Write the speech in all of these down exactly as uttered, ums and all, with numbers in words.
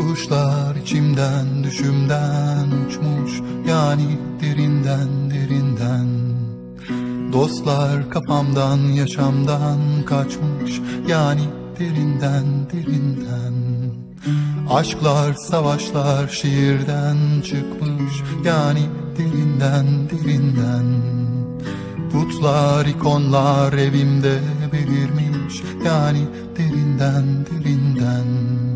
Kuşlar içimden düşümden uçmuş, yani derinden derinden. Dostlar kafamdan yaşamdan kaçmış, yani derinden derinden. Aşklar savaşlar şiirden çıkmış, yani derinden derinden. Putlar ikonlar evimde belirmiş, yani derinden derinden.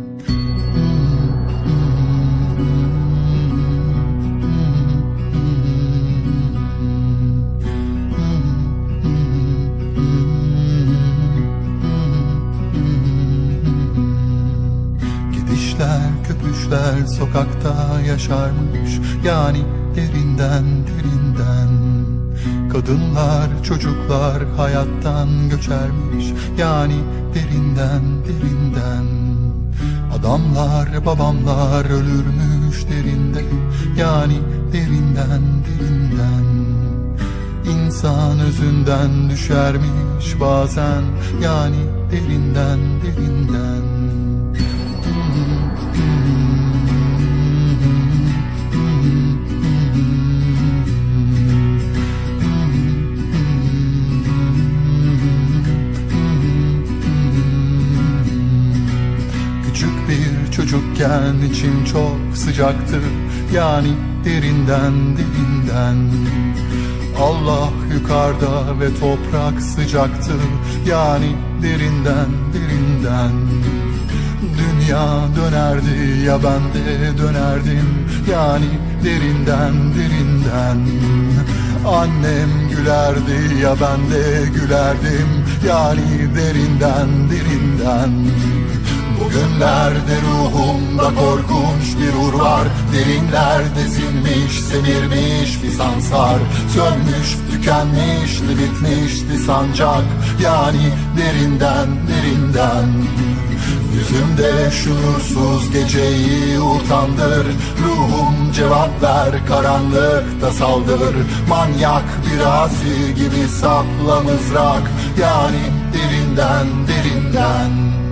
Köpüşler sokakta yaşarmış, yani derinden derinden. Kadınlar çocuklar hayattan göçermiş, yani derinden derinden. Adamlar babamlar ölürmüş derinde, yani derinden derinden. İnsan özünden düşermiş bazen, yani derinden derinden. Çocukken içim çok sıcaktı, yani derinden derinden. Allah yukarıda ve toprak sıcaktı, yani derinden derinden. Dünya dönerdi ya ben de dönerdim, yani derinden derinden. Annem gülerdi ya ben de gülerdim, yani derinden derinden. Bugünlerde ruhumda korkunç bir ur var. Derinlerde sinmiş, semirmiş bir sansar. Sönmüş, tükenmişti, bitmişti sancak, yani derinden derinden. Yüzümde şuursuz geceyi utandır. Ruhum cevap ver, karanlıkta saldır. Manyak bir asi gibi sapla mızrak, yani derinden derinden.